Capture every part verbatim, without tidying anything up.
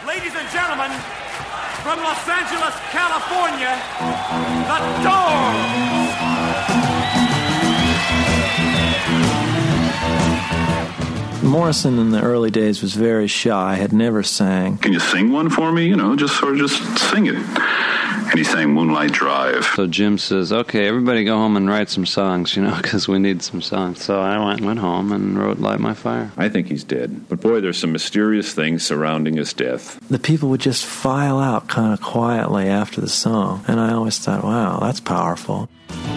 Ladies and gentlemen, from Los Angeles, California, The Doors! Morrison in the early days was very shy, had never sang. Can you sing one for me? You know, just sort of just sing it. And he sang Moonlight Drive. So Jim says, okay, everybody go home and write some songs, you know, because we need some songs. So I went went home and wrote Light My Fire. I think he's dead. But boy, there's some mysterious things surrounding his death. The people would just file out kind of quietly after the song. And I always thought, wow, that's powerful.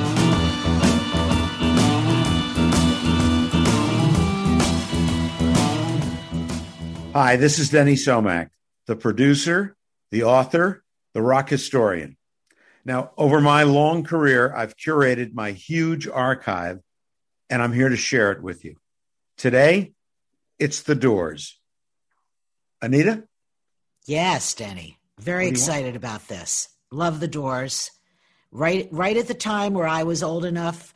Hi, this is Denny Somack, the producer, the author, the rock historian. Now, over my long career, I've curated my huge archive, and I'm here to share it with you. Today, it's The Doors. Anita? Yes, Denny. Very excited about this. Love The Doors. Right, right at the time where I was old enough,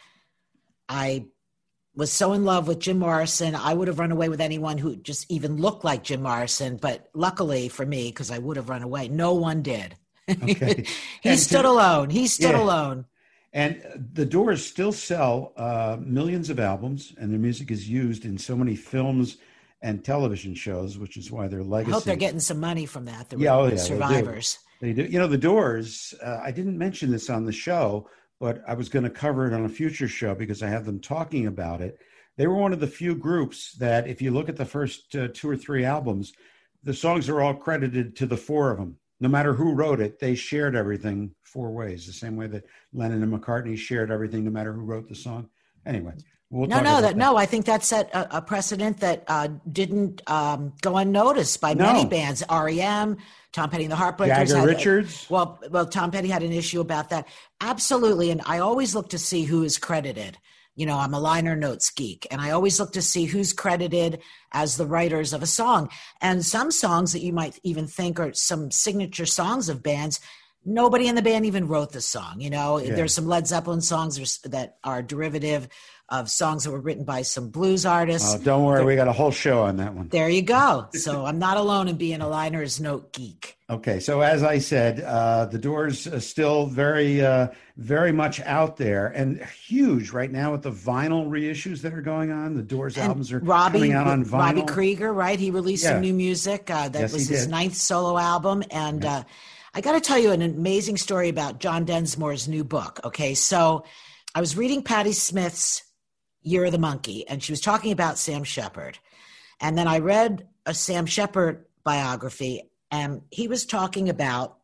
I was so in love with Jim Morrison, I would have run away with anyone who just even looked like Jim Morrison. But luckily for me, because I would have run away, no one did. Okay. he and stood to, alone. He stood yeah. alone. And the Doors still sell uh, millions of albums, and their music is used in so many films and television shows, which is why their legacy. I hope they're getting some money from that. The yeah, oh, yeah, survivors. They do. they do. You know, the Doors, uh, I didn't mention this on the show, but I was going to cover it on a future show because I have them talking about it. They were one of the few groups that, if you look at the first uh, two or three albums, the songs are all credited to the four of them. No matter who wrote it, they shared everything four ways, the same way that Lennon and McCartney shared everything, no matter who wrote the song. Anyway, we'll no, talk no, about that, that. no. I think that set a, a precedent that uh, didn't um, go unnoticed by No. many bands. R E M, Tom Petty and the Heartbreakers. Jagger had, Richards. Well, well, Tom Petty had an issue about that. Absolutely, and I always look to see who is credited. You know, I'm a liner notes geek, and I always look to see who's credited as the writers of a song. And some songs that you might even think are some signature songs of bands, nobody in the band even wrote the song. You know, Yeah. there's some Led Zeppelin songs that are derivative of songs that were written by some blues artists. Oh, don't worry, we got a whole show on that one. There you go. So I'm not alone in being a liner's note geek. Okay, so as I said, uh, the Doors are still very, uh, very much out there and huge right now with the vinyl reissues that are going on. The Doors And albums are Robbie, coming out on vinyl. Robbie Krieger, right? He released Yeah. some new music. Uh, that Yes, was he his did. ninth solo album. And uh, I got to tell you an amazing story about John Densmore's new book. Okay, so I was reading Patti Smith's Year of the Monkey, and she was talking about Sam Shepard. And then I read a Sam Shepard biography, and he was talking about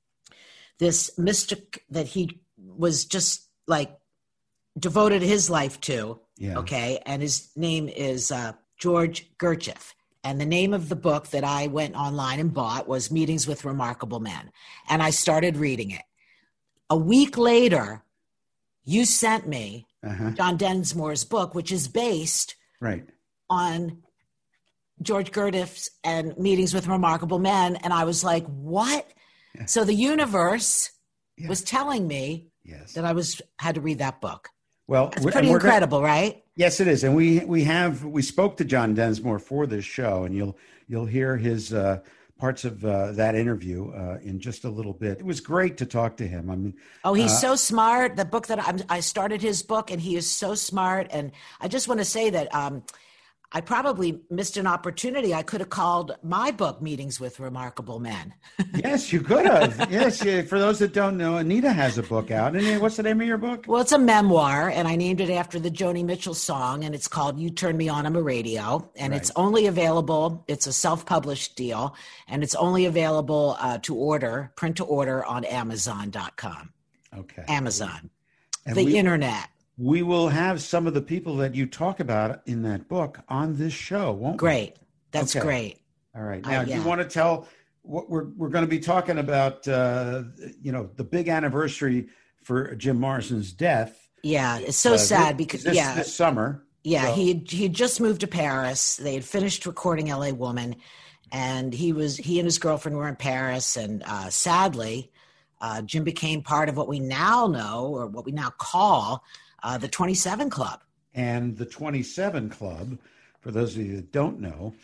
this mystic that he was just like devoted his life to. Yeah. Okay. And his name is uh, George Gurdjieff. And the name of the book that I went online and bought was Meetings with Remarkable Men. And I started reading it. A week later, you sent me Uh-huh. John Densmore's book, which is based Right. on George Gurdjieff's and Meetings with Remarkable Men. And I was like, what? Yeah. So the universe Yeah. was telling me Yes. that I was had to read that book. Well, It's we- pretty and we're gonna- incredible, right? Yes, it is, and we we have we spoke to John Densmore for this show, and you'll you'll hear his uh, parts of uh, that interview uh, in just a little bit. It was great to talk to him. I mean, Oh, he's uh, so smart. The book that I'm, I started his book, and he is so smart. And I just want to say that um, I probably missed an opportunity. I could have called my book Meetings with Remarkable Men. yes, you could have. yes, yeah, for those that don't know, Anita has a book out. And what's the name of your book? Well, it's a memoir, and I named it after the Joni Mitchell song, and it's called You Turn Me On, I'm a Radio. And Right. it's only available, it's a self-published deal, and it's only available uh, to order, print to order on Amazon dot com. Okay, Amazon, And the we- internet. We will have some of the people that you talk about in that book on this show, won't we? Great. That's Okay. great. All right. Uh, Now, do yeah. you want to tell what we're we're going to be talking about? Uh, you know, the big anniversary for Jim Morrison's death. Yeah, it's so Uh, sad this- because, this, yeah. this summer. Yeah, So- he had, he had just moved to Paris. They had finished recording L A Woman, and he was he and his girlfriend were in Paris. And uh, sadly, uh, Jim became part of what we now know, or what we now call, uh, the twenty-seven Club. And the twenty-seven Club, for those of you that don't know,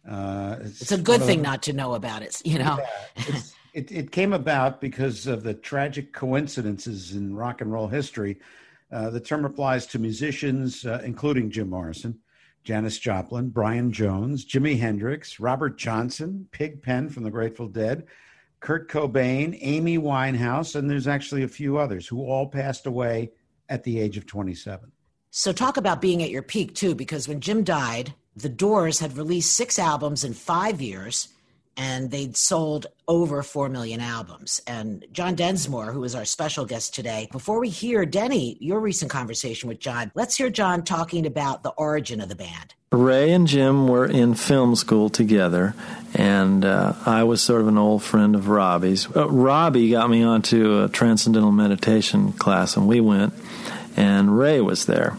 Uh, it's, it's a good thing not to know about it, you know. Yeah, it, it came about because of the tragic coincidences in rock and roll history. Uh, the term applies to musicians, uh, including Jim Morrison, Janis Joplin, Brian Jones, Jimi Hendrix, Robert Johnson, Pig Pen from the Grateful Dead, Kurt Cobain, Amy Winehouse, and there's actually a few others who all passed away at the age of twenty-seven. So talk about being at your peak, too, because when Jim died, The Doors had released six albums in five years, and they'd sold over four million albums. And John Densmore, who is our special guest today, before we hear, Denny, your recent conversation with John, let's hear John talking about the origin of the band. Ray and Jim were in film school together, and uh, I was sort of an old friend of Robbie's. Uh, Robbie got me onto a transcendental meditation class, and we went, and Ray was there.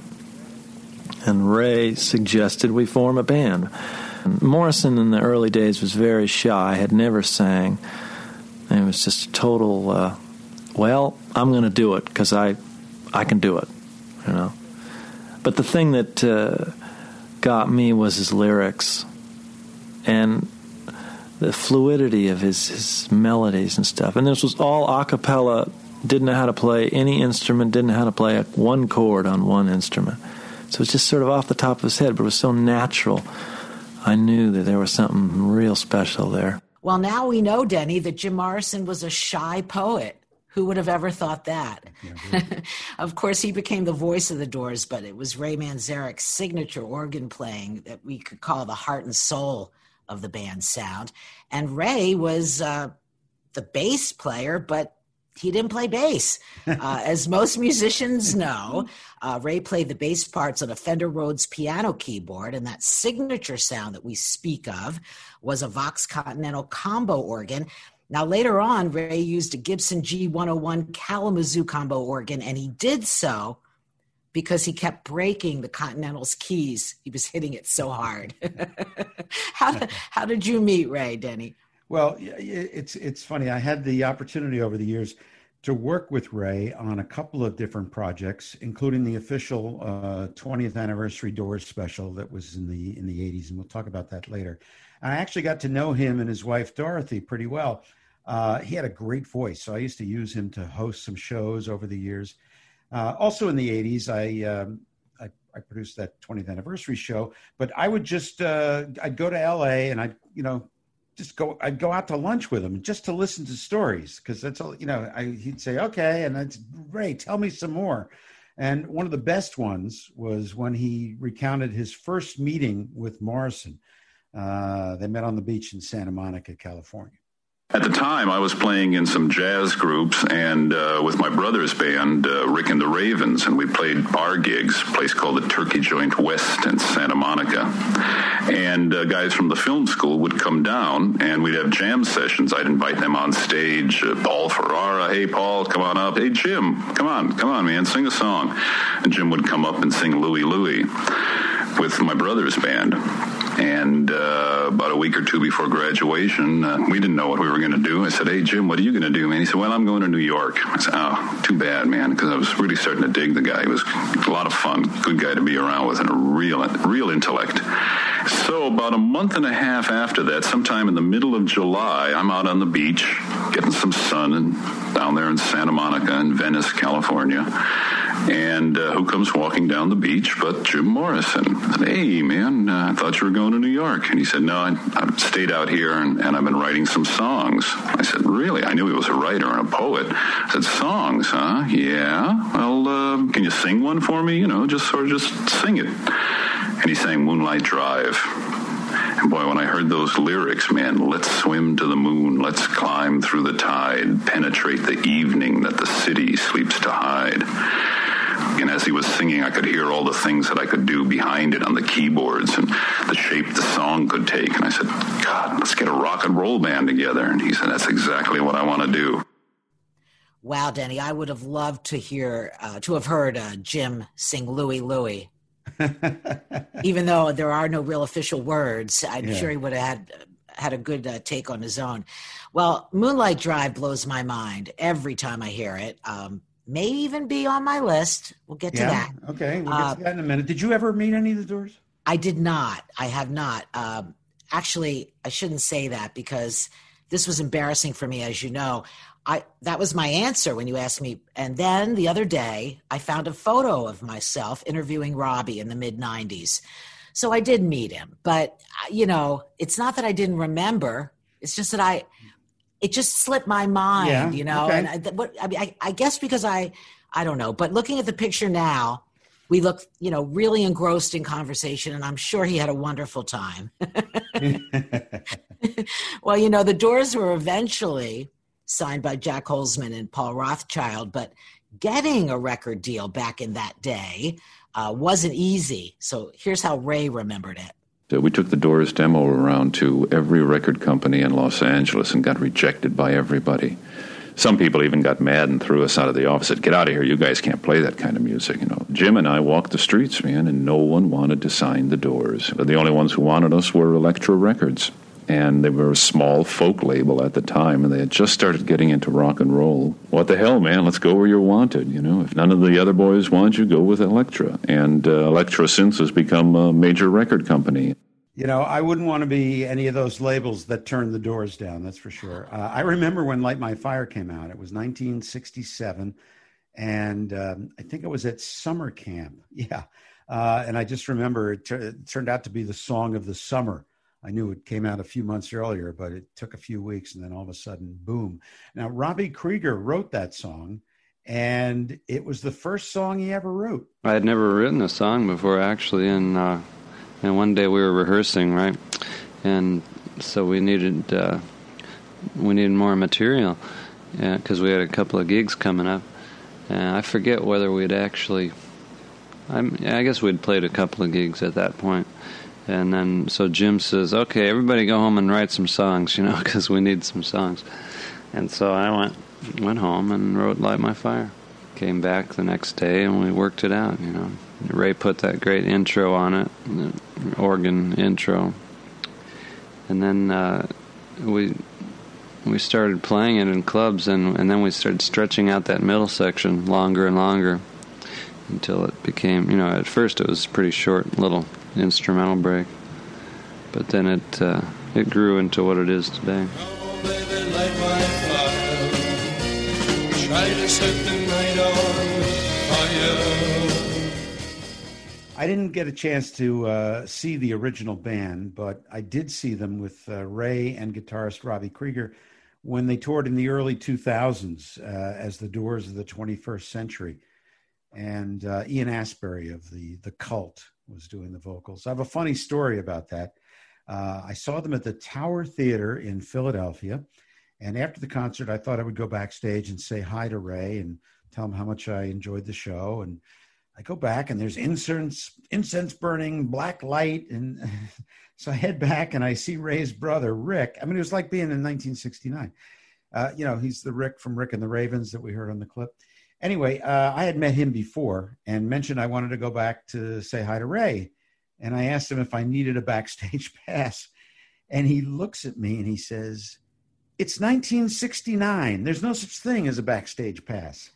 And Ray suggested we form a band. Morrison in the early days was very shy, had never sang. And it was just a total, uh, well, I'm going to do it because I, I can do it, you know. But the thing that uh, got me was his lyrics and the fluidity of his, his melodies and stuff. And this was all a cappella, didn't know how to play any instrument, didn't know how to play a, one chord on one instrument. So it was just sort of off the top of his head, but it was so natural. I knew that there was something real special there. Well, now we know, Denny, that Jim Morrison was a shy poet. Who would have ever thought that? Yeah, of course, he became the voice of the Doors, but it was Ray Manzarek's signature organ playing that we could call the heart and soul of the band's sound. And Ray was uh, the bass player, but he didn't play bass. Uh, as most musicians know, uh, Ray played the bass parts on a Fender Rhodes piano keyboard, and that signature sound that we speak of was a Vox Continental combo organ. Now, later on, Ray used a Gibson G one oh one Kalamazoo combo organ, and he did so because he kept breaking the Continental's keys. He was hitting it so hard. how, did, how did you meet Ray, Denny? Well, it's it's funny. I had the opportunity over the years to work with Ray on a couple of different projects, including the official uh, twentieth anniversary Doors special that was in the in the eighties, and we'll talk about that later. And I actually got to know him and his wife Dorothy pretty well. Uh, he had a great voice, so I used to use him to host some shows over the years. Uh, also in the eighties, I, um, I I produced that twentieth anniversary show, but I would just uh, I'd go to L A and I'd you know. Just go. I'd go out to lunch with him just to listen to stories because that's all. You know, I, he'd say, "Okay," and I'd say, "Ray, tell me some more." And one of the best ones was when he recounted his first meeting with Morrison. Uh, they met on the beach in Santa Monica, California. At the time, I was playing in some jazz groups and uh, with my brother's band, uh, Rick and the Ravens, and we played bar gigs, a place called the Turkey Joint West in Santa Monica. And uh, guys from the film school would come down, and we'd have jam sessions. I'd invite them on stage. Uh, Paul Ferrara, hey, Paul, come on up. Hey, Jim, come on, come on, man, sing a song. And Jim would come up and sing Louie Louie with my brother's band. And uh, about a week or two before graduation, uh, we didn't know what we were going to do. I said, hey, Jim, what are you going to do, man? He said, well, I'm going to New York. I said, oh, too bad, man, because I was really starting to dig the guy. He was a lot of fun, good guy to be around with, and a real, real intellect. So about a month and a half after that, sometime in the middle of July, I'm out on the beach getting some sun and down there in Santa Monica in Venice, California. And uh, who comes walking down the beach but Jim Morrison? I said, hey, man, uh, I thought you were going to New York. And he said, no, I, I've stayed out here and, and I've been writing some songs. I said, really? I knew he was a writer and a poet. I said, songs, huh? Yeah. Well, uh, can you sing one for me? You know, just sort of just sing it. And he sang Moonlight Drive. And boy, when I heard those lyrics, man, let's swim to the moon, let's climb through the tide, penetrate the evening that the city sleeps to hide. And as he was singing, I could hear all the things that I could do behind it on the keyboards and the shape the song could take. And I said, God, let's get a rock and roll band together. And he said, that's exactly what I want to do. Wow, Denny, I would have loved to hear, uh, to have heard uh, Jim sing Louie Louie. Even though there are no real official words, I'm yeah. sure he would have had had a good uh, take on his own. Well, Moonlight Drive blows my mind every time I hear it. Um, may even be on my list. We'll get to yeah. that. Okay, we'll uh, get to that in a minute. Did you ever meet any of the Doors? I did not. I have not. Um, actually, I shouldn't say that because this was embarrassing for me, as you know. I that was my answer when you asked me. And then the other day, I found a photo of myself interviewing Robbie in the mid nineties. So I did meet him. But, you know, it's not that I didn't remember. It's just that I, it just slipped my mind, yeah, you know. okay. And I, what, I mean, I, I guess because I, I don't know. But looking at the picture now, we look, you know, really engrossed in conversation, and I'm sure he had a wonderful time. Well, you know, the Doors were eventually signed by Jack Holzman and Paul Rothchild, but getting a record deal back in that day uh, wasn't easy. So here's how Ray remembered it. So we took the Doors demo around to every record company in Los Angeles and got rejected by everybody. Some people even got mad and threw us out of the office. Said, "Get out of here! You guys can't play that kind of music." You know, Jim and I walked the streets, man, and no one wanted to sign the Doors. The only ones who wanted us were Elektra Records, and they were a small folk label at the time, and they had just started getting into rock and roll. What the hell, man? Let's go where you're wanted. You know, if none of the other boys want you, go with Elektra. And uh, Elektra since has become a major record company. You know, I wouldn't want to be any of those labels that turned the Doors down, that's for sure. Uh, I remember when Light My Fire came out. It was nineteen sixty-seven, and um, I think it was at summer camp. Yeah, uh, and I just remember it, t- it turned out to be the song of the summer. I knew it came out a few months earlier, but it took a few weeks, and then all of a sudden, boom. Now, Robbie Krieger wrote that song, and it was the first song he ever wrote. I had never written a song before, actually, and... Uh... And one day we were rehearsing, right? And so we needed uh, we needed more material because we had a couple of gigs coming up. And I forget whether we'd actually, I'm, I guess we'd played a couple of gigs at that point. And then so Jim says, "Okay, everybody go home and write some songs, you know, because we need some songs." And so I went went home and wrote "Light My Fire." Came back the next day and we worked it out, you know. Ray put that great intro on it, the organ intro, and then uh, we we started playing it in clubs, and, and then we started stretching out that middle section longer and longer until it became, you know, at first it was a pretty short little instrumental break, but then it uh, it grew into what it is today. Oh, baby, light my fire. Try to set the night on fire. I didn't get a chance to uh, see the original band, but I did see them with uh, Ray and guitarist Robbie Krieger when they toured in the early two thousands uh, as the Doors of the twenty-first century. And uh, Ian Astbury of the, the Cult was doing the vocals. I have a funny story about that. Uh, I saw them at the Tower Theater in Philadelphia. And after the concert, I thought I would go backstage and say hi to Ray and tell him how much I enjoyed the show. And I go back and there's incense, incense burning, black light. And so I head back and I see Ray's brother, Rick. I mean, it was like being in nineteen sixty-nine. Uh, you know, he's the Rick from Rick and the Ravens that we heard on the clip. Anyway, uh, I had met him before and mentioned I wanted to go back to say hi to Ray. And I asked him if I needed a backstage pass. And he looks at me and he says, "It's nineteen sixty-nine. There's no such thing as a backstage pass."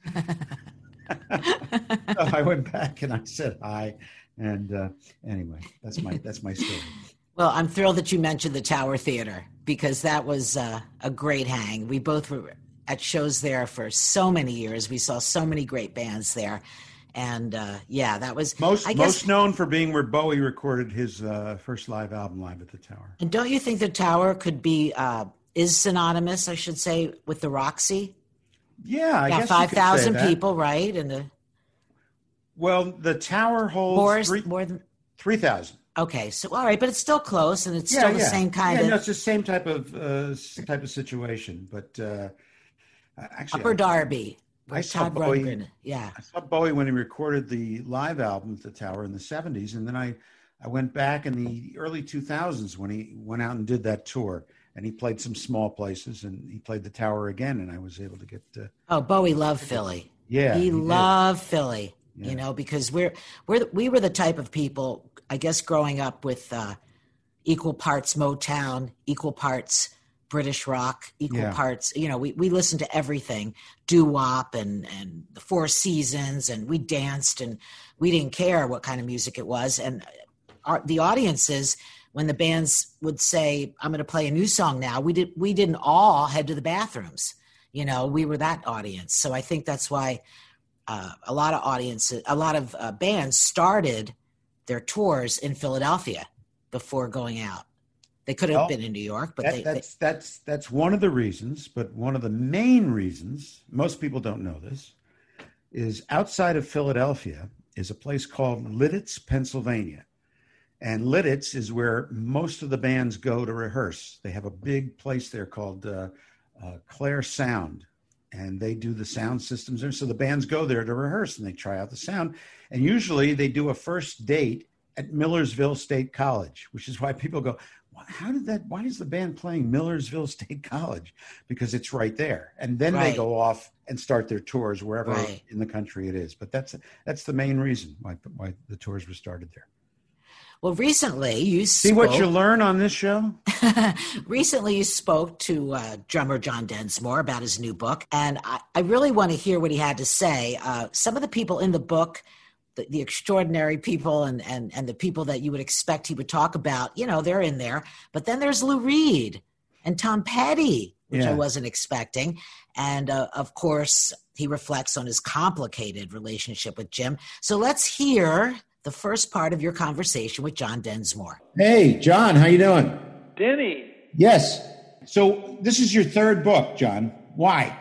So I went back and I said hi, and uh, anyway, that's my that's my story. Well, I'm thrilled that you mentioned the Tower Theater because that was uh, a great hang. We both were at shows there for so many years. We saw so many great bands there, and uh, yeah, that was most I guess, most known for being where Bowie recorded his uh, first live album live at the Tower. And don't you think the Tower could be uh, is synonymous, I should say, with the Roxy? Yeah, I yeah, guess five thousand that. people, right? And the well, the Tower holds more, three, more than three thousand. Okay, so all right, but it's still close, and it's Yeah, still the yeah. same kind yeah, of no, it's the same type of uh, type of situation. But uh, actually, Upper I, Darby, I where saw Todd Bowie. Rundgren. Yeah, I saw Bowie when he recorded the live album at the Tower in the seventies, and then I I went back in the early two thousands when he went out and did that tour. And he played some small places, and he played the Tower again, and I was able to get. Uh, oh, Bowie loved Philly. Yeah, he, he loved Philly. Yeah. You know, because we're we're we were the type of people, I guess, growing up with uh, equal parts Motown, equal parts British rock, equal Yeah. parts. You know, we we listened to everything, doo-wop and and the Four Seasons, and we danced, and we didn't care what kind of music it was, and our, the audiences. when the bands would say, I'm going to play a new song now, we did, we didn't all head to the bathrooms. You know, we were that audience. So I think that's why uh, a lot of audiences, a lot of uh, bands started their tours in Philadelphia before going out. They could have well, been in New York, but that, they, that's, they that's, that's one of the reasons, but one of the main reasons, most people don't know this, is outside of Philadelphia is a place called Lidditz, Pennsylvania. And Lidditz is where most of the bands go to rehearse. They have a big place there called uh, uh, Claire Sound, and they do the sound systems there. So the bands go there to rehearse, and they try out the sound. And usually they do a first date at Millersville State College, which is why people go, how did that, why is the band playing Millersville State College? Because it's right there. And then Right. they go off and start their tours wherever Right. in the country it is. But that's that's the main reason why, why the tours were started there. well, recently you See spoke, what you learn on this show? recently you spoke to uh, drummer John Densmore about his new book. And I, I really want to hear what he had to say. Uh, some of the people in the book, the, the extraordinary people and, and, and the people that you would expect he would talk about, you know, they're in there. But then there's Lou Reed and Tom Petty, which Yeah. I wasn't expecting. And uh, of course, he reflects on his complicated relationship with Jim. So let's hear the first part of your conversation with John Densmore. Hey, John, how you doing? Denny. Yes. So this is your third book, John. Why?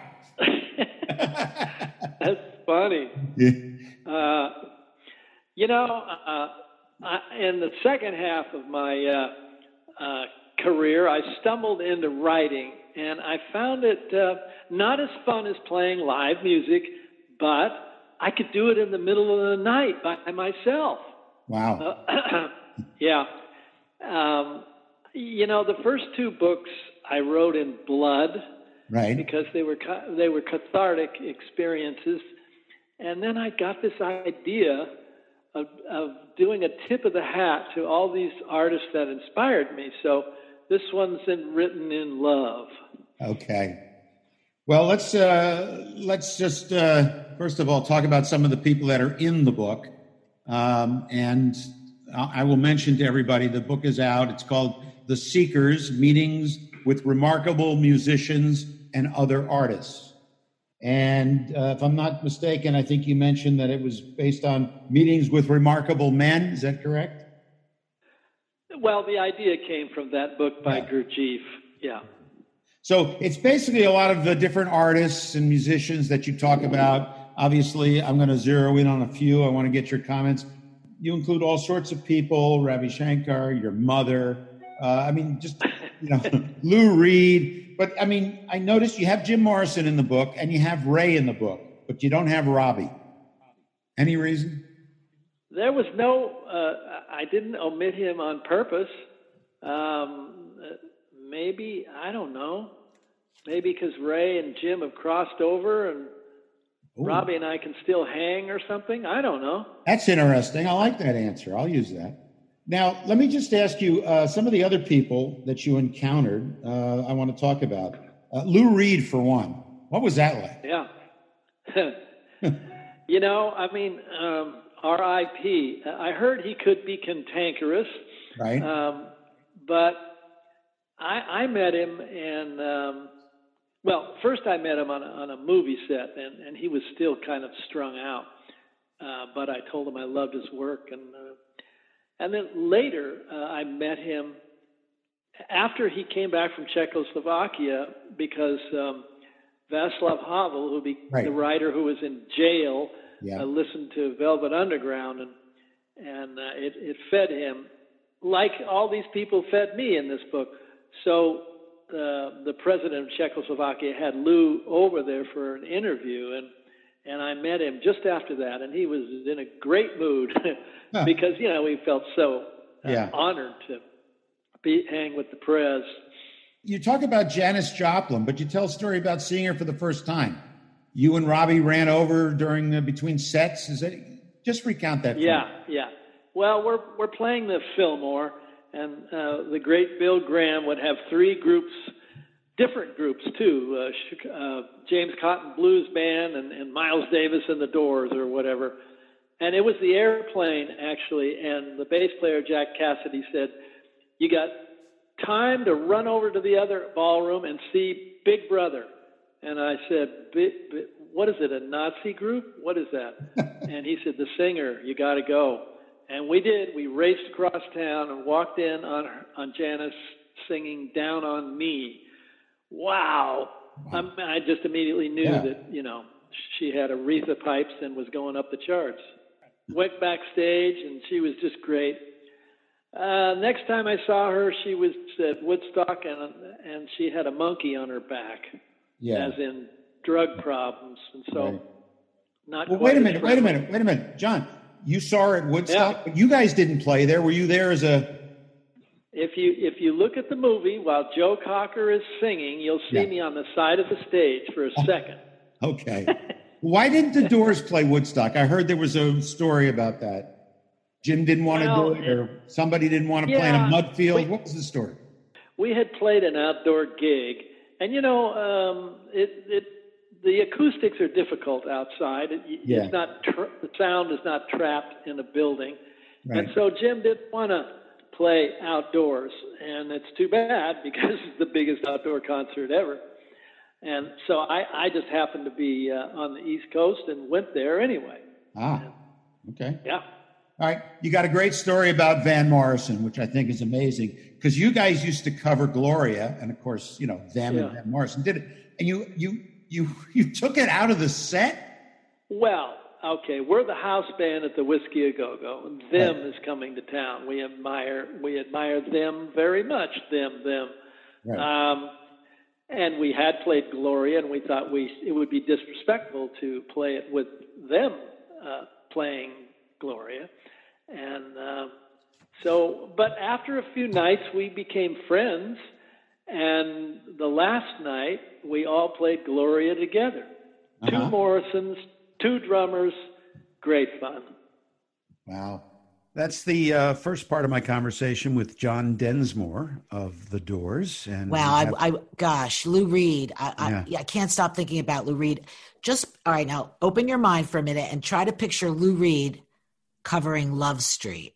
That's funny. Uh, you know, uh, I, in the second half of my uh, uh, career, I stumbled into writing, and I found it uh, not as fun as playing live music, but I could do it in the middle of the night by myself. Wow. Uh, yeah. Um, you know, the first two books I wrote in blood, Right. because they were they were cathartic experiences, and then I got this idea of, of doing a tip of the hat to all these artists that inspired me. So this one's in, written in love. Okay. Well, let's uh, let's just uh, first of all talk about some of the people that are in the book, um, and I will mention to everybody the book is out. It's called The Seekers: Meetings with Remarkable Musicians and Other Artists. And uh, if I'm not mistaken, I think you mentioned that it was based on meetings with remarkable men. Is that correct? Well, the idea came from that book by Yeah. Gurdjieff. Yeah. So it's basically a lot of the different artists and musicians that you talk about. Obviously, I'm going to zero in on a few. I want to get your comments. You include all sorts of people, Ravi Shankar, your mother. Uh, I mean, just, you know, Lou Reed. But, I mean, I noticed you have Jim Morrison in the book and you have Ray in the book, but you don't have Robbie. Any reason? There was no, uh, I didn't omit him on purpose. Um, maybe, I don't know. Maybe because Ray and Jim have crossed over and Ooh. Robbie and I can still hang or something. I don't know. That's interesting. I like that answer. I'll use that. Now, let me just ask you, uh, some of the other people that you encountered, uh, I want to talk about. Uh, Lou Reed, for one. What was that like? Yeah. You know, I mean, um, R I P I heard he could be cantankerous. Right. Um, but I, I met him and, um, well, first I met him on a, on a movie set, and, and he was still kind of strung out. Uh, but I told him I loved his work. And uh, and then later uh, I met him after he came back from Czechoslovakia because um, Václav Havel, who be Right. the writer who was in jail, Yeah. uh, listened to Velvet Underground, and and uh, it, it fed him like all these people fed me in this book. So uh, the president of Czechoslovakia had Lou over there for an interview, and and I met him just after that, and he was in a great mood Huh. because, you know, we felt so uh, Yeah. honored to be hang with the prez. You talk about Janis Joplin, but you tell a story about seeing her for the first time. You and Robbie ran over during uh, between sets. Is that just recount that? for Yeah, me. yeah. Well, we're we're playing the Fillmore, and uh, the great Bill Graham would have three groups, different groups too. Uh, Chic- uh, James Cotton Blues Band and, and Miles Davis and the Doors or whatever. And it was the airplane actually, and the bass player Jack Cassidy said, you got time to run over to the other ballroom and see Big Brother. And I said, Big, Big, what is it, a Nazi group? What is that? And he said, the singer, you got to go. And we did. We raced across town and walked in on on Janice singing Down on Me. Wow. wow. I, I just immediately knew yeah. that, you know, she had Aretha pipes and was going up the charts. Went backstage, and she was just great. Uh, next time I saw her, she was at Woodstock, and and she had a monkey on her back, yeah. as in drug problems. And so right. not Well, wait a minute, wait a minute, wait a minute. John, you saw her at Woodstock, yeah. but you guys didn't play there. Were you there as a... If you if you look at the movie, while Joe Cocker is singing, you'll see yeah. me on the side of the stage for a second. Okay. Why didn't the Doors play Woodstock? I heard there was a story about that. Jim didn't want well, to do it, or somebody didn't want to yeah, play in a mud field. We, what was the story? We had played an outdoor gig, and you know, um, it, it the acoustics are difficult outside. It, yeah. It's not tra- the sound is not trapped in a building, right. and so Jim didn't want to play outdoors, and it's too bad because it's the biggest outdoor concert ever. And so I, I just happened to be uh, on the East Coast and went there anyway. Ah, okay. Yeah. All right. You got a great story about Van Morrison, which I think is amazing, because you guys used to cover Gloria, and of course, you know, them yeah. and Van Morrison did it. And you, you, you, you took it out of the set? Well, okay. We're the house band at the Whiskey A Go-Go, and Them right. is coming to town. We admire, we admire them very much. Them, them. Right. Um, And we had played Gloria, and we thought we it would be disrespectful to play it with them uh, playing Gloria. And uh, so, but after a few nights, we became friends. And the last night, we all played Gloria together. Uh-huh. Two Morrisons, two drummers, great fun. Wow. That's the uh, first part of my conversation with John Densmore of The Doors. And wow, have... I, I, gosh, Lou Reed. I, yeah. I, I can't stop thinking about Lou Reed. Just, all right, now open your mind for a minute and try to picture Lou Reed covering Love Street.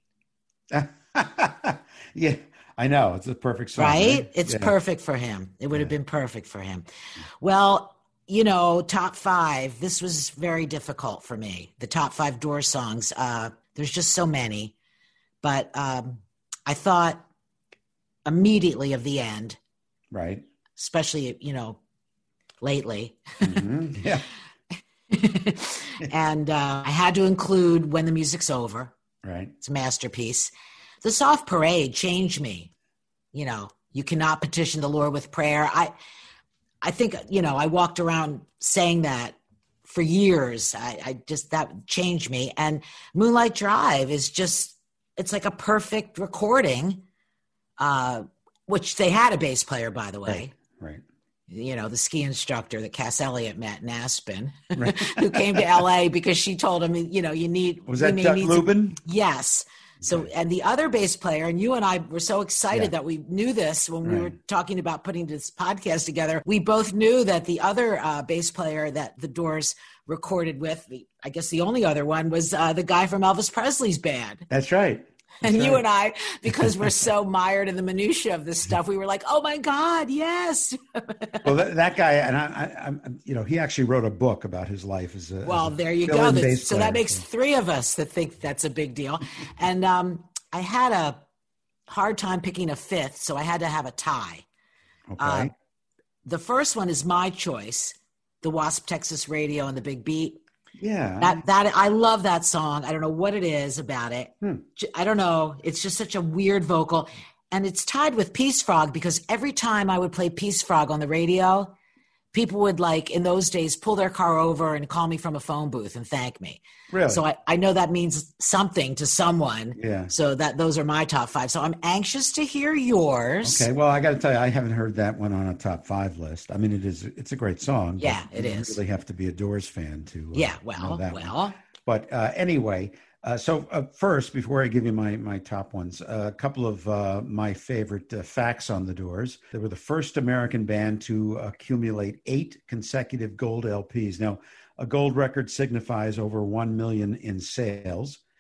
Yeah, I know. It's a perfect song. Right? right? It's yeah. perfect for him. It would yeah. have been perfect for him. Well, you know, top five, this was very difficult for me. The top five Doors songs. Uh, There's just so many, but um, I thought immediately of The End. Right. Especially, you know, lately. Mm-hmm. Yeah. And uh, I had to include When the Music's Over. Right. It's a masterpiece. The Soft Parade changed me. You know, you cannot petition the Lord with prayer. I, I think, you know, I walked around saying that for years. I, I just, that changed me. And Moonlight Drive is just, it's like a perfect recording, uh, which they had a bass player, by the way. Right. right. You know, the ski instructor that Cass Elliot met in Aspen, right. who came to L A because she told him, you know, you need. Was that Duck Lubin? Some, yes. So, and the other bass player, and you and I were so excited yeah. that we knew this when we right. were talking about putting this podcast together. We both knew that the other uh, bass player that the Doors recorded with, the, I guess the only other one, was uh, the guy from Elvis Presley's band. That's right. That's and right. you and I, because we're so mired in the minutia of this stuff, we were like, "Oh my God, yes!" Well, that, that guy, and I, I, I'm, you know, he actually wrote a book about his life as a. Well, as a there you go. That, so that makes three of us that think that's a big deal. And um, I had a hard time picking a fifth, so I had to have a tie. Okay. Uh, the first one is my choice, the Wasp Texas Radio and the Big Beat. Yeah. That that I love that song. I don't know what it is about it. Hmm. I don't know. It's just such a weird vocal. And it's tied with Peace Frog because every time I would play Peace Frog on the radio, people would, like, in those days, pull their car over and call me from a phone booth and thank me. Really? So I, I know that means something to someone. Yeah. So that those are my top five. So I'm anxious to hear yours. Okay. Well, I got to tell you, I haven't heard that one on a top five list. I mean, it is, it's a great song. Yeah, it you is. You really have to be a Doors fan to uh, Yeah, well, know that well. one. But uh, anyway, uh, so uh, first, before I give you my, my top ones, uh, a couple of uh, my favorite uh, facts on the Doors. They were the first American band to accumulate eight consecutive gold L Ps. Now, a gold record signifies over one million in sales.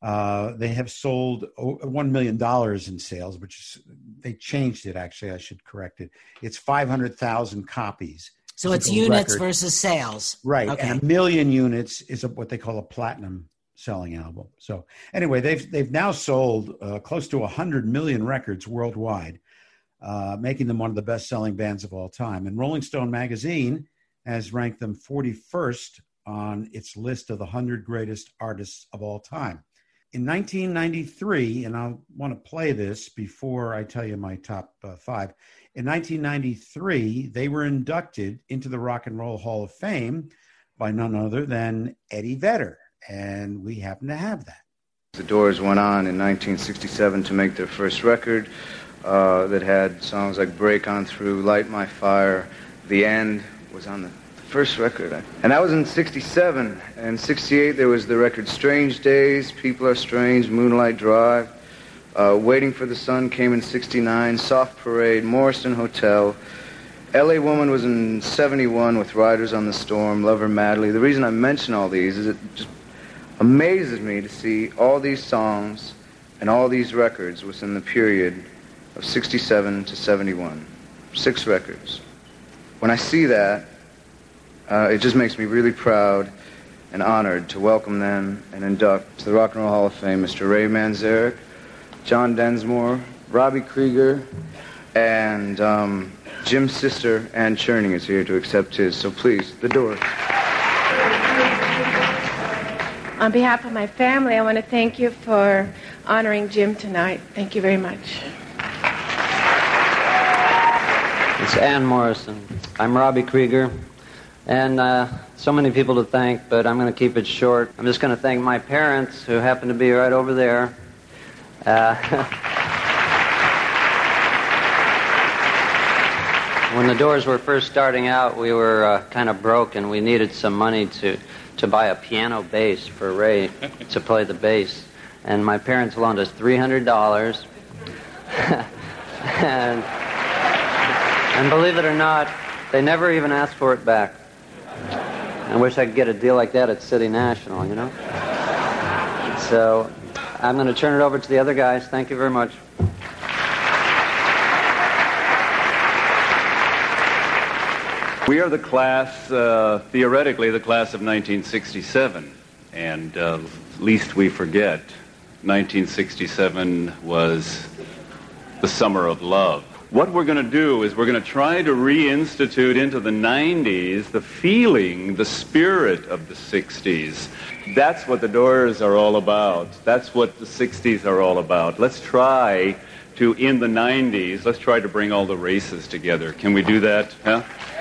Uh, they have sold one million dollars in sales, which is, they changed it, actually. I should correct it. It's five hundred thousand copies. So it's units record. versus sales. Right. Okay. And a million units is a, what they call a platinum selling album. So anyway, they've they've now sold uh, close to one hundred million records worldwide, uh, making them one of the best-selling bands of all time. And Rolling Stone magazine has ranked them forty-first on its list of the one hundred greatest artists of all time. In nineteen ninety-three, and I want to play this before I tell you my top uh, five. In nineteen ninety-three, they were inducted into the Rock and Roll Hall of Fame by none other than Eddie Vedder, and we happen to have that. The Doors went on in nineteen sixty-seven to make their first record uh, that had songs like Break On Through, Light My Fire, The End was on the first record. And that was in sixty-seven. And in sixty-eight, there was the record Strange Days, People Are Strange, Moonlight Drive. Uh, Waiting for the Sun came in sixty-nine, Soft Parade, Morrison Hotel. L A Woman was in seventy-one with Riders on the Storm, Love Her Madly. The reason I mention all these is it just amazes me to see all these songs and all these records within the period of sixty-seven to seventy-one. Six records. When I see that, uh, it just makes me really proud and honored to welcome them and induct to the Rock and Roll Hall of Fame Mister Ray Manzarek, John Densmore, Robbie Krieger, and um, Jim's sister, Ann Cherning, is here to accept his. So please, the Doors. On behalf of my family, I want to thank you for honoring Jim tonight. Thank you very much. It's Ann Morrison. I'm Robbie Krieger, and uh, so many people to thank, but I'm going to keep it short. I'm just going to thank my parents, who happen to be right over there. Uh, when the Doors were first starting out, we were uh, kind of broke, and we needed some money to, to buy a piano bass for Ray to play the bass. And my parents loaned us three hundred dollars. and, and believe it or not, they never even asked for it back. I wish I could get a deal like that at City National, you know? So I'm going to turn it over to the other guys. Thank you very much. We are the class, uh, theoretically, the class of nineteen sixty-seven. And uh, least we forget, nineteen sixty-seven was the summer of love. What we're going to do is we're going to try to reinstitute into the nineties the feeling, the spirit of the sixties. That's what the Doors are all about. That's what the sixties are all about. Let's try to, in the nineties, let's try to bring all the races together. Can we do that? Huh?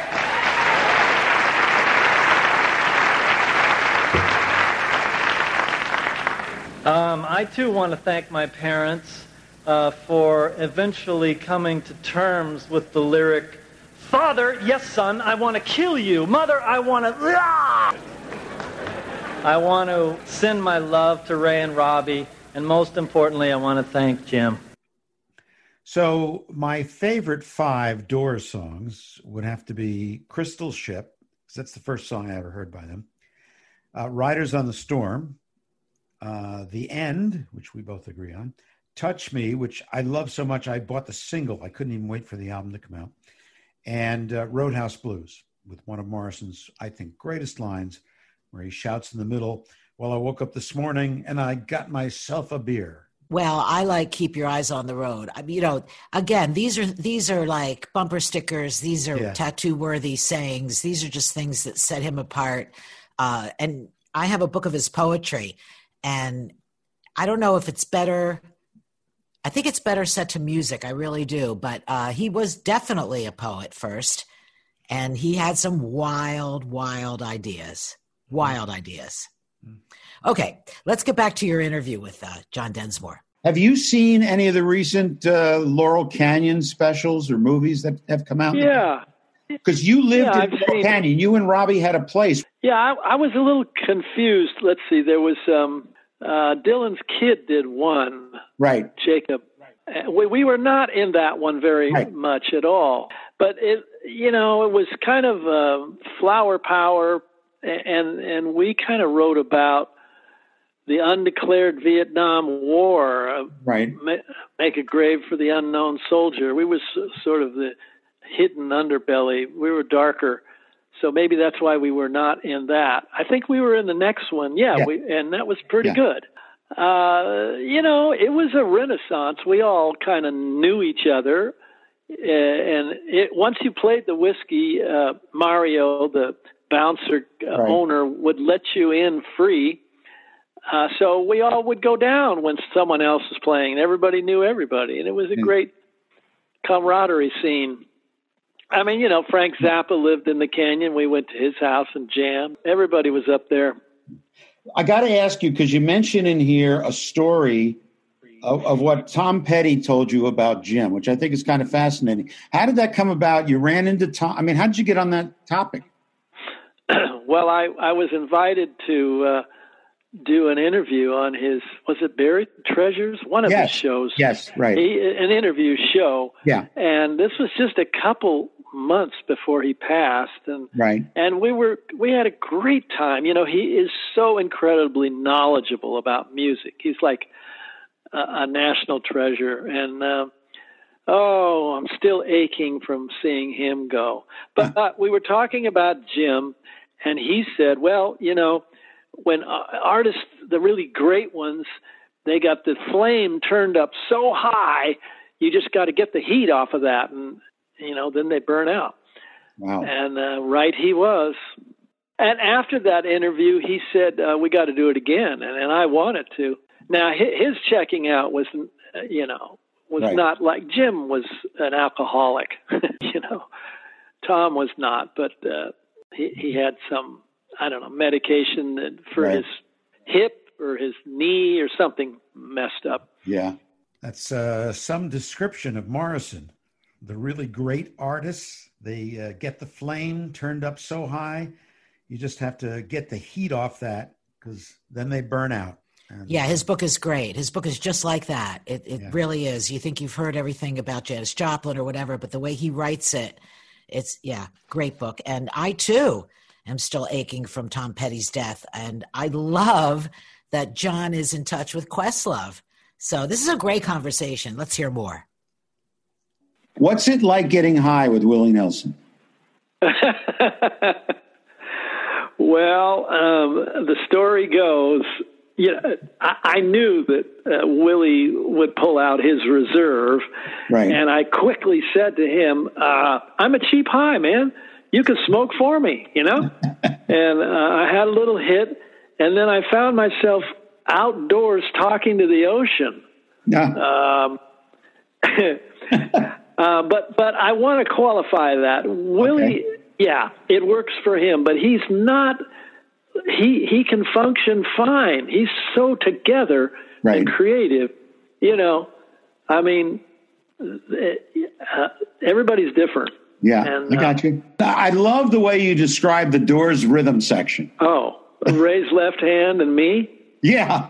Um, I, too, want to thank my parents uh, for eventually coming to terms with the lyric, "Father, yes, son, I want to kill you. Mother, I want to..." Ah! I want to send my love to Ray and Robbie, and most importantly, I want to thank Jim. So my favorite five Doors songs would have to be Crystal Ship, because that's the first song I ever heard by them, uh, Riders on the Storm, uh, The End, which we both agree on, Touch Me, which I love so much I bought the single. I couldn't even wait for the album to come out, and uh, Roadhouse Blues, with one of Morrison's, I think, greatest lines, where he shouts in the middle, "Well, I woke up this morning and I got myself a beer." Well, I like Keep Your Eyes on the Road. I mean, you know, again, these are these are like bumper stickers. These are yeah. tattoo-worthy sayings. These are just things that set him apart. Uh, and I have a book of his poetry, and I don't know if it's better. I think it's better set to music. I really do. But uh, he was definitely a poet first, and he had some wild, wild ideas. Wild ideas. Okay, let's get back to your interview with uh, John Densmore. Have you seen any of the recent uh, Laurel Canyon specials or movies that have come out? Yeah. Because you lived yeah, in I've Laurel seen... Canyon. You and Robbie had a place. Yeah, I, I was a little confused. Let's see. There was um, uh, Dylan's kid did one. Right. Jacob. Right. We, we were not in that one very right. much at all. But, it, you know, it was kind of uh, flower power. And and we kind of wrote about the undeclared Vietnam War, uh, right? Ma- Make a Grave for the Unknown Soldier. We were s- sort of the hidden underbelly. We were darker, so maybe that's why we were not in that. I think we were in the next one, yeah, yeah. We, and that was pretty yeah. good. Uh, you know, it was a renaissance. We all kind of knew each other, uh, and it, once you played the whiskey, uh, Mario, the bouncer uh, right. owner, would let you in free. Uh, so we all would go down when someone else was playing, and everybody knew everybody, and it was a great camaraderie scene. I mean, you know, Frank Zappa lived in the Canyon. We went to his house and jammed. Everybody was up there. I got to ask you, because you mentioned in here a story of, of what Tom Petty told you about Jim, which I think is kind of fascinating. How did that come about? You ran into Tom. I mean, how did you get on that topic? Well, I, I was invited to uh, do an interview on his, was it Buried Treasures? One of yes. his shows. Yes, right. He, an interview show. Yeah. And this was just a couple months before he passed. And, right. and we were, we had a great time. You know, he is so incredibly knowledgeable about music. He's like a, a national treasure. And, uh, oh, I'm still aching from seeing him go. But uh, we were talking about Jim, and he said, well, you know, when uh, artists, the really great ones, they got the flame turned up so high, you just got to get the heat off of that, and, you know, then they burn out. Wow. And uh, right he was. And after that interview, he said, uh, we got to do it again, and, and I wanted to. Now, his checking out was, uh, you know, was right. not like Jim was an alcoholic, you know. Tom was not, but uh, he, he had some, I don't know, medication that for right. his hip or his knee or something messed up. Yeah. That's uh, some description of Morrison. The really great artists, they uh, get the flame turned up so high, you just have to get the heat off that, because then they burn out. And, yeah, his book is great. His book is just like that. It it yeah. really is. You think you've heard everything about Janis Joplin or whatever, but the way he writes it, it's, yeah, great book. And I, too, am still aching from Tom Petty's death. And I love that John is in touch with Questlove. So this is a great conversation. Let's hear more. What's it like getting high with Willie Nelson? Well, um, the story goes, you know, I, I knew that uh, Willie would pull out his reserve. Right. And I quickly said to him, uh, I'm a cheap high, man. You can smoke for me, you know? And uh, I had a little hit, and then I found myself outdoors talking to the ocean. Yeah. Um, uh, but but I want to qualify that. Willie, okay. yeah, it works for him, but he's not, he, he can function fine. He's so together right. and creative, you know. I mean, uh, everybody's different. Yeah, and, I got you. Uh, I love the way you describe the Doors rhythm section. Oh, Ray's left hand and me? Yeah.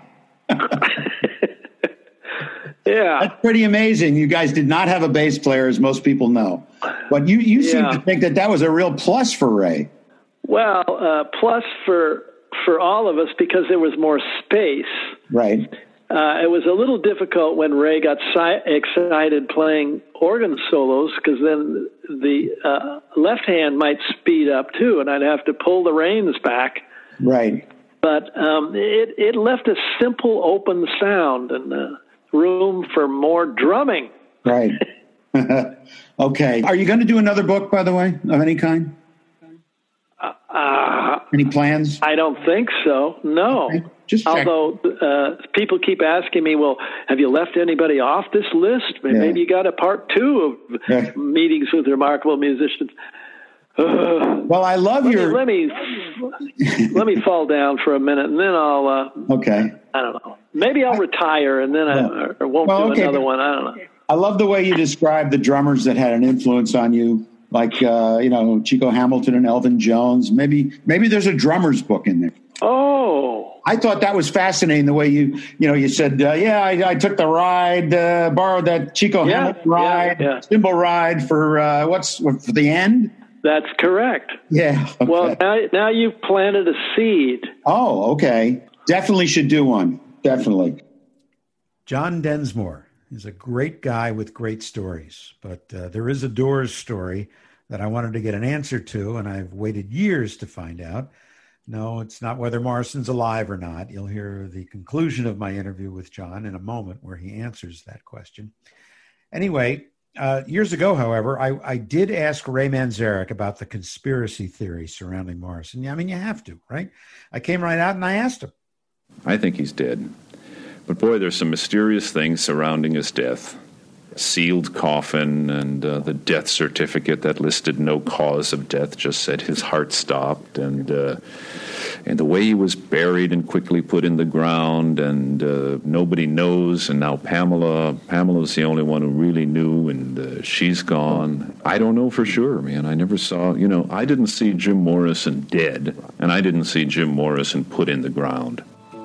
Yeah. That's pretty amazing. You guys did not have a bass player, as most people know. But you, you seem yeah. to think that that was a real plus for Ray. Well, uh, plus for for all of us because there was more space. Right. Uh, it was a little difficult when Ray got si- excited playing organ solos, because then the uh, left hand might speed up too, and I'd have to pull the reins back. Right. But um, it, it left a simple, open sound and uh, room for more drumming. Right. Okay. Are you going to do another book, by the way, of any kind? Uh, any plans? I don't think so. No. Okay. Just check. Although uh, people keep asking me, well, have you left anybody off this list? Maybe, yeah. maybe you got a part two of yeah. meetings with remarkable musicians. Uh, well, I love let your. Me, let me let me fall down for a minute, and then I'll. Uh, okay. I don't know. Maybe I'll retire, and then yeah. I or won't well, do okay. another one. I don't know. I love the way you describe the drummers that had an influence on you, like uh, you know Chico Hamilton and Elvin Jones. Maybe maybe there's a drummer's book in there. Oh, I thought that was fascinating. The way you you know you said, uh, yeah, I, I took the ride, uh, borrowed that Chico yeah, Hamilton ride, yeah, yeah. cymbal ride for uh, what's for the end. That's correct. Yeah. Okay. Well, now, now you've planted a seed. Oh, okay. Definitely should do one. Definitely. John Densmore is a great guy with great stories, but uh, there is a Doors story that I wanted to get an answer to, and I've waited years to find out. No, it's not whether Morrison's alive or not. You'll hear the conclusion of my interview with John in a moment where he answers that question. Anyway, uh, years ago, however, I, I did ask Ray Manzarek about the conspiracy theory surrounding Morrison. I mean, you have to, right? I came right out and I asked him. I think he's dead. But boy, there's some mysterious things surrounding his death. Sealed coffin and uh, the death certificate that listed no cause of death just said his heart stopped, and uh, and the way he was buried and quickly put in the ground, and uh, nobody knows, and now Pamela Pamela's the only one who really knew, and uh, she's gone. I don't know for sure, man. I never saw, you know, I didn't see Jim Morrison dead, and I didn't see Jim Morrison put in the ground.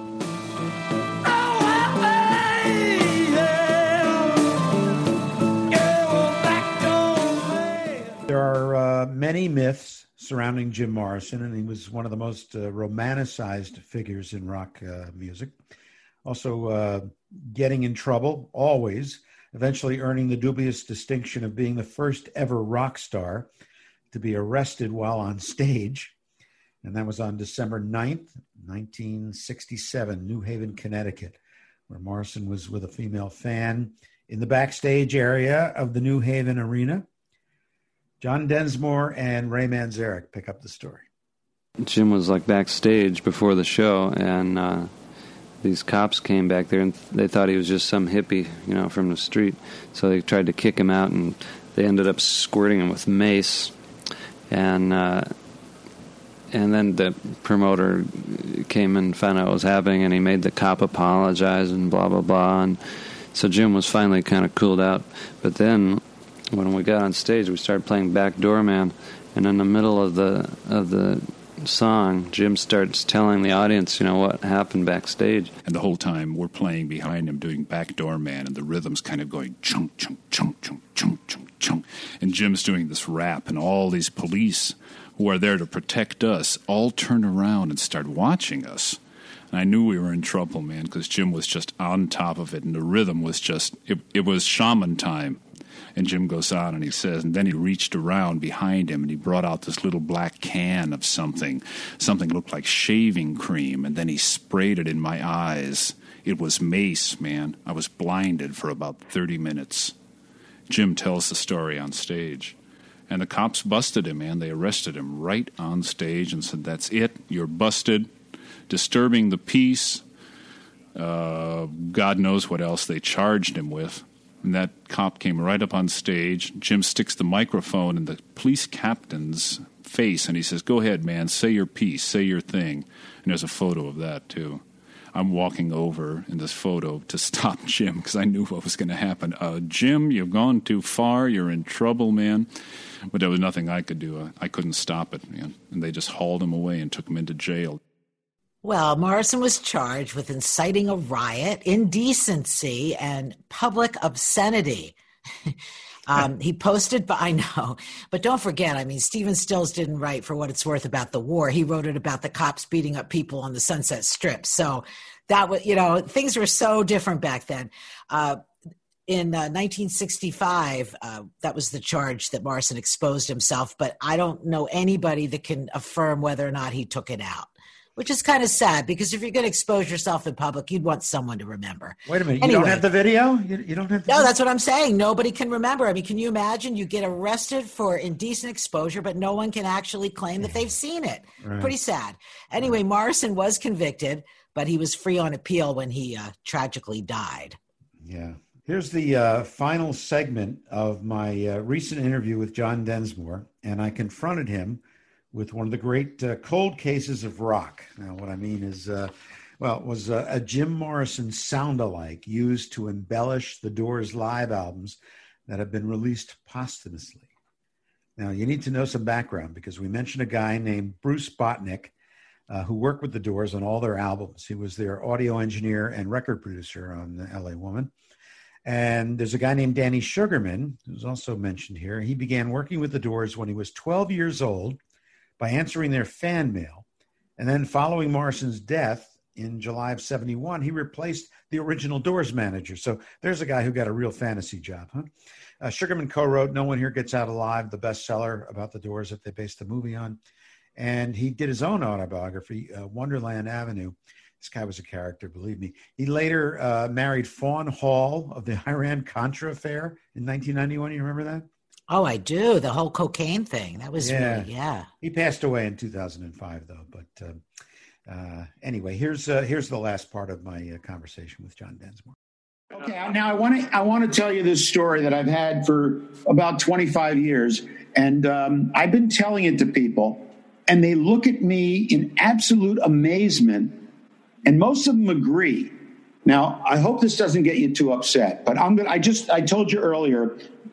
There are uh, many myths surrounding Jim Morrison, and he was one of the most uh, romanticized figures in rock uh, music. Also, uh, getting in trouble, always, eventually earning the dubious distinction of being the first ever rock star to be arrested while on stage. And that was on December ninth, nineteen sixty-seven, New Haven, Connecticut, where Morrison was with a female fan in the backstage area of the New Haven Arena. John Densmore and Ray Manzarek pick up the story. Jim was like backstage before the show, and uh, these cops came back there, and they thought he was just some hippie, you know, from the street. So they tried to kick him out, and they ended up squirting him with mace. And uh, and then the promoter came and found out what was happening, and he made the cop apologize and blah, blah, blah. And so Jim was finally kind of cooled out. But then when we got on stage, we started playing Backdoor Man, and in the middle of the of the song, Jim starts telling the audience, you know, what happened backstage. And the whole time we're playing behind him doing Backdoor Man, and the rhythm's kind of going chunk, chunk, chunk, chunk, chunk, chunk, chunk. And Jim's doing this rap, and all these police who are there to protect us all turn around and start watching us. And I knew we were in trouble, man, because Jim was just on top of it, and the rhythm was just, it, it was shaman time. And Jim goes on and he says, and then he reached around behind him and he brought out this little black can of something. Something looked like shaving cream, and then he sprayed it in my eyes. It was mace, man. I was blinded for about thirty minutes. Jim tells the story on stage. And the cops busted him, man. They arrested him right on stage and said, that's it. You're busted. Disturbing the peace. Uh, God knows what else they charged him with. And that cop came right up on stage. Jim sticks the microphone in the police captain's face, and he says, go ahead, man, say your piece, say your thing. And there's a photo of that, too. I'm walking over in this photo to stop Jim because I knew what was going to happen. Uh, Jim, you've gone too far. You're in trouble, man. But there was nothing I could do. I, I couldn't stop it, man. And they just hauled him away and took him into jail. Well, Morrison was charged with inciting a riot, indecency, and public obscenity. um, he posted, but I know, but don't forget, I mean, Stephen Stills didn't write For What It's Worth about the war. He wrote it about the cops beating up people on the Sunset Strip. So that was, you know, things were so different back then. Uh, in uh, nineteen sixty-five, uh, that was the charge that Morrison exposed himself, but I don't know anybody that can affirm whether or not he took it out. Which is kind of sad, because if you're going to expose yourself in public, you'd want someone to remember. Wait a minute. Anyway, you don't have the video? You, you don't have the No, video? that's what I'm saying. Nobody can remember. I mean, can you imagine you get arrested for indecent exposure, but no one can actually claim that they've seen it? Right. Pretty sad. Anyway, Morrison was convicted, but he was free on appeal when he uh, tragically died. Yeah. Here's the uh, final segment of my uh, recent interview with John Densmore, and I confronted him with one of the great uh, cold cases of rock. Now, what I mean is, uh, well, it was uh, a Jim Morrison sound-alike used to embellish the Doors live albums that have been released posthumously. Now, you need to know some background, because we mentioned a guy named Bruce Botnick uh, who worked with the Doors on all their albums. He was their audio engineer and record producer on the L A Woman. And there's a guy named Danny Sugarman, who's also mentioned here. He began working with the Doors when he was twelve years old, by answering their fan mail. And then following Morrison's death in July of seventy-one, he replaced the original Doors manager. So there's a guy who got a real fantasy job, huh? Uh, Sugarman co-wrote No One Here Gets Out Alive, the bestseller about the Doors that they based the movie on. And he did his own autobiography, uh, Wonderland Avenue. This guy was a character, believe me. He later uh, married Fawn Hall of the Iran-Contra affair in nineteen ninety-one. You remember that? Oh, I do. The whole cocaine thing. That was yeah. really, yeah. He passed away in two thousand five, though. But uh, uh, anyway, here's uh, here's the last part of my uh, conversation with John Densmore. Okay, now I want to I want to tell you this story that I've had for about twenty-five years, and um, I've been telling it to people, and they look at me in absolute amazement, and most of them agree. Now, I hope this doesn't get you too upset, but I'm gonna. I just I told you earlier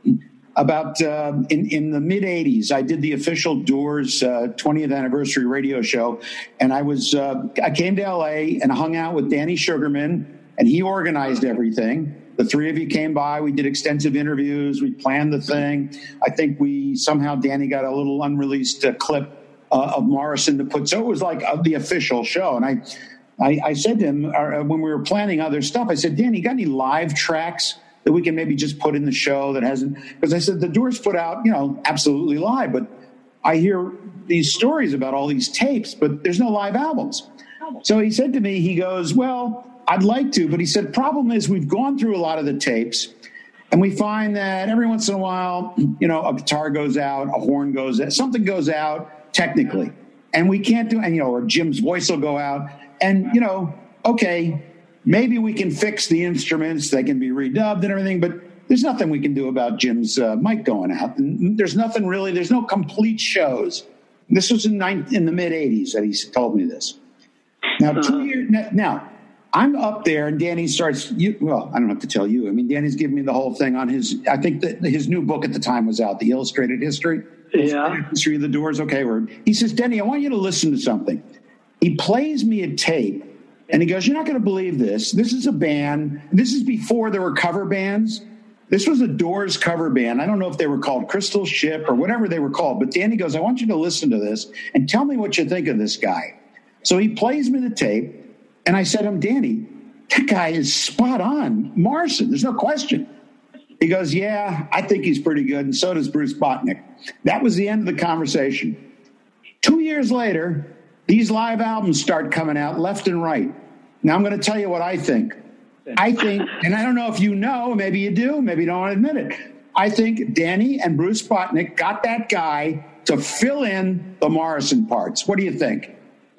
about uh, in in the mid eighties, I did the official Doors uh, twentieth anniversary radio show, and I was uh, I came to L A and hung out with Danny Sugarman. And he organized everything. The three of you came by. We did extensive interviews. We planned the thing. I think we somehow, Danny got a little unreleased uh, clip uh, of Morrison to put. So it was like uh, the official show. And I, I, I said to him uh, when we were planning other stuff, I said, Danny, you got any live tracks that we can maybe just put in the show that hasn't? Because I said the Doors put out, you know, absolutely live. But I hear these stories about all these tapes, but there's no live albums. So he said to me, he goes, well, I'd like to, but he said, problem is we've gone through a lot of the tapes and we find that every once in a while, you know, a guitar goes out, a horn goes out, something goes out technically, and we can't do, and, you know, or Jim's voice will go out and, you know, okay, maybe we can fix the instruments. They can be redubbed and everything, but there's nothing we can do about Jim's uh, mic going out. And there's nothing really, there's no complete shows. This was in, nine, in the mid eighties that he told me this. Now, two years, now, I'm up there, and Danny starts. You, well, I don't have to tell you. I mean, Danny's giving me the whole thing on his. I think that his new book at the time was out, The Illustrated History. Yeah. Illustrated History of the Doors. Okay, word. He says, Denny, I want you to listen to something. He plays me a tape, and he goes, "You're not going to believe this. This is a band. This is before there were cover bands. This was a Doors cover band. I don't know if they were called Crystal Ship or whatever they were called. But Danny goes, I want you to listen to this and tell me what you think of this guy." So he plays me the tape. And I said to him, Danny, that guy is spot on. Morrison, there's no question. He goes, yeah, I think he's pretty good, and so does Bruce Botnick. That was the end of the conversation. Two years later, these live albums start coming out left and right. Now I'm going to tell you what I think. I think, and I don't know if you know, maybe you do, maybe you don't want to admit it. I think Danny and Bruce Botnick got that guy to fill in the Morrison parts. What do you think?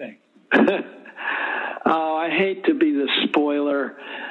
Oh, I hate to be the spoiler.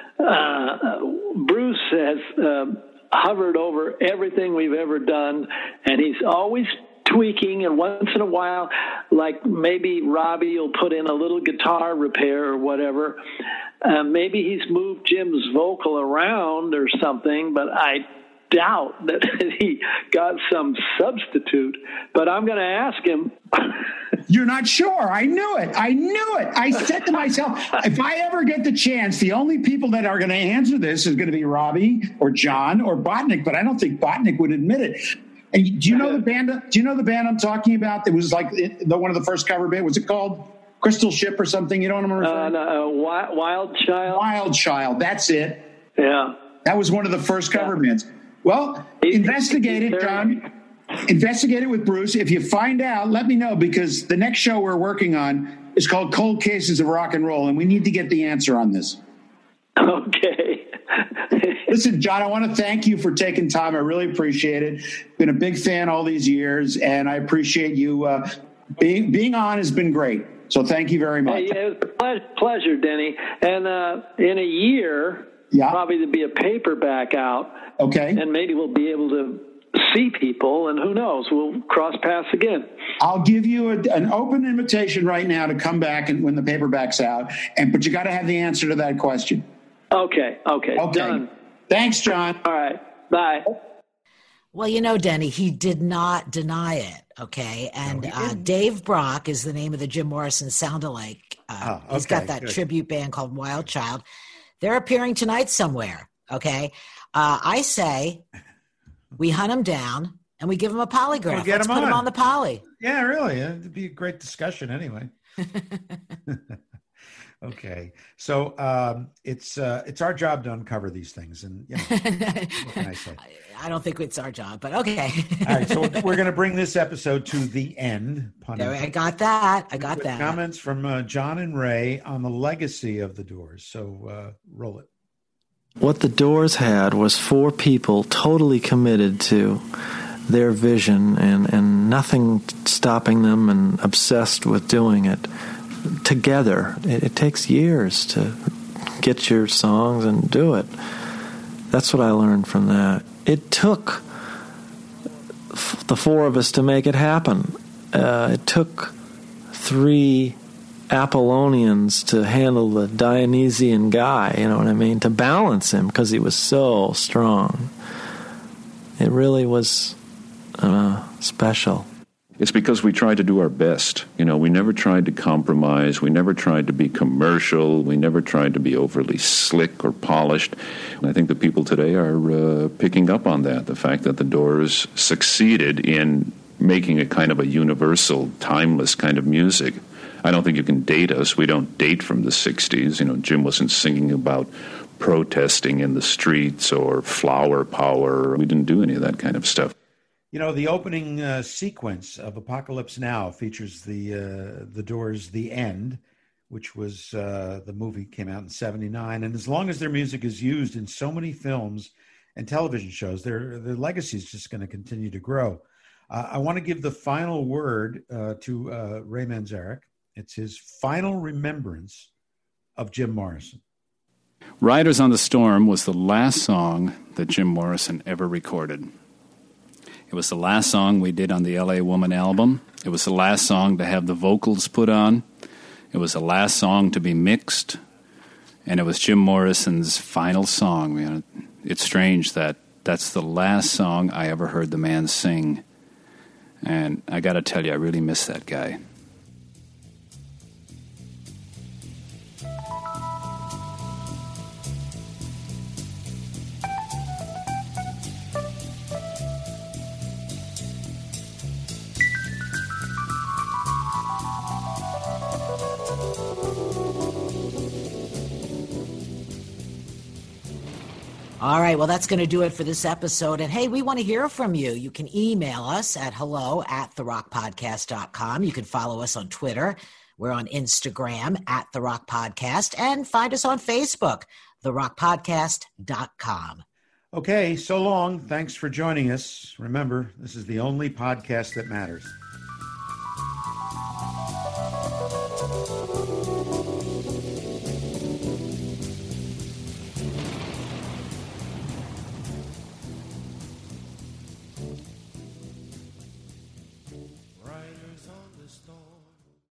Uh, Bruce has uh, hovered over everything we've ever done, and he's always tweaking, and once in a while, like maybe Robbie will put in a little guitar repair or whatever. Uh, maybe he's moved Jim's vocal around or something, but I doubt that he got some substitute. But I'm going to ask him. You're not sure. I knew it. I knew it. I said to myself, if I ever get the chance, the only people that are going to answer this is going to be Robbie or John or Botnick, but I don't think Botnick would admit it. And do you know the band? Do you know the band I'm talking about? It was like the one of the first cover band. Was it called Crystal Ship or something? You don't remember? Uh, no, uh, Wild Child. Wild Child. That's it. Yeah. That was one of the first cover yeah. bands. Well, he, investigate it, John. Investigate it with Bruce. If you find out, let me know, because the next show we're working on is called Cold Cases of Rock and Roll, and we need to get the answer on this. Okay. Listen, John, I want to thank you for taking time. I really appreciate it. Been a big fan all these years, and I appreciate you uh, being being on has been great. So thank you very much. Hey, yeah, it was a pleasure, Denny. And uh, in a year, yeah. probably there'll be a paperback out. Okay. And maybe we'll be able to see people, and who knows, we'll cross paths again. I'll give you a, an open invitation right now to come back and when the paperback's out, and but you got to have the answer to that question. Okay, okay, okay. Done. Thanks, John. All right, bye. Well, you know, Denny, he did not deny it, okay? And no, uh, Dave Brock is the name of the Jim Morrison sound-alike. Uh, oh, okay, he's got that good. tribute band called Wild Child. They're appearing tonight somewhere, okay? Uh, I say we hunt him down and we give him a polygraph. We'll get Let's him put on. him on the poly. Yeah, really. It'd be a great discussion anyway. Okay, so um, it's uh, it's our job to uncover these things, and you know, what can I say? I don't think it's our job, but okay. All right, so we're going to bring this episode to the end. There, I got that. I got with that. Comments from uh, John and Ray on the legacy of the Doors. So uh, roll it. What the Doors had was four people totally committed to their vision and, and nothing stopping them and obsessed with doing it together. It, it takes years to get your songs and do it. That's what I learned from that. It took f- the four of us to make it happen. Uh, it took three Apollonians to handle the Dionysian guy, you know what I mean, to balance him because he was so strong. It really was uh, special. It's because we tried to do our best. You know, we never tried to compromise. We never tried to be commercial. We never tried to be overly slick or polished. And I think the people today are uh, picking up on that, the fact that the Doors succeeded in making a kind of a universal, timeless kind of music. I don't think you can date us. We don't date from the sixties. You know, Jim wasn't singing about protesting in the streets or flower power. We didn't do any of that kind of stuff. You know, the opening uh, sequence of Apocalypse Now features the uh, the Doors' The End, which was uh, the movie came out in seventy-nine. And as long as their music is used in so many films and television shows, their their legacy is just going to continue to grow. Uh, I want to give the final word uh, to uh, Ray Manzarek. It's his final remembrance of Jim Morrison. Riders on the Storm was the last song that Jim Morrison ever recorded. It was the last song we did on the L A Woman album. It was the last song to have the vocals put on. It was the last song to be mixed. And it was Jim Morrison's final song. You know, it's strange that that's the last song I ever heard the man sing. And I got to tell you, I really miss that guy. All right, well, that's going to do it for this episode. And, hey, we want to hear from you. You can email us at hello at the rock podcast dot com. You can follow us on Twitter. We're on Instagram at The Rock Podcast. And find us on Facebook, the rock podcast dot com. Okay, so long. Thanks for joining us. Remember, this is the only podcast that matters. Riders on the storm.